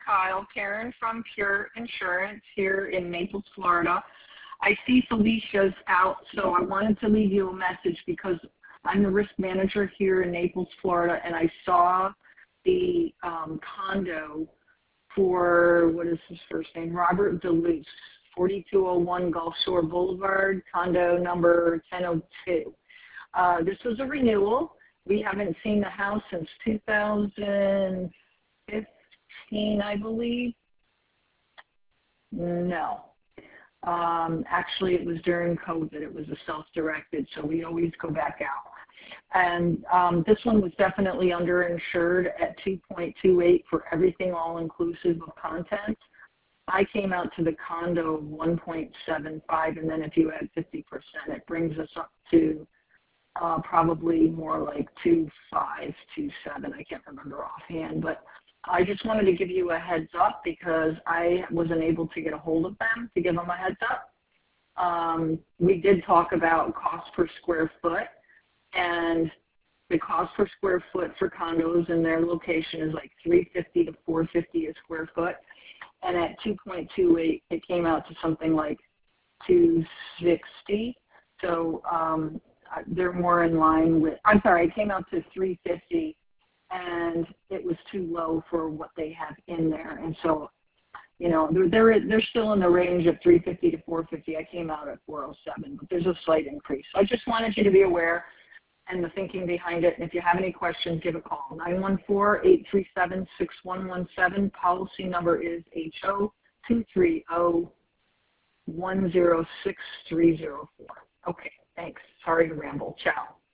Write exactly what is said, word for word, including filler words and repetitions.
Kyle. Karen from Pure Insurance here in Naples, Florida. I see Felicia's out, so I wanted to leave you a message because I'm the risk manager here in Naples, Florida, and I saw the um, condo for, what is his first name, Robert DeLuce, forty-two oh one Gulf Shore Boulevard, condo number ten oh two. Uh, this was a renewal. We haven't seen the house since two thousand fifteen, I believe. No. Um, actually, it was during COVID. It was a self-directed, so we always go back out. And um, this one was definitely underinsured at two point two eight for everything all-inclusive of content. I came out to the condo of one point seven five, and then if you add fifty percent, it brings us up to uh, probably more like two five, two seven. I can't remember offhand, but I just wanted to give you a heads up because I wasn't able to get a hold of them to give them a heads up. Um, we did talk about cost per square foot, and the cost per square foot for condos in their location is like three fifty to four fifty a square foot. And at two point two eight, it came out to something like two sixty. So um, they're more in line with, I'm sorry, it came out to three fifty, and it was too low for what they have in there. And so, you know, they're, they're, they're still in the range of three fifty to four fifty. I came out at four oh seven, but there's a slight increase. So I just wanted you to be aware and the thinking behind it. And if you have any questions, give a call. nine one four, eight three seven, six one one seven. Policy number is H O two three zero, one zero six three zero four. Okay, thanks. Sorry to ramble. Ciao.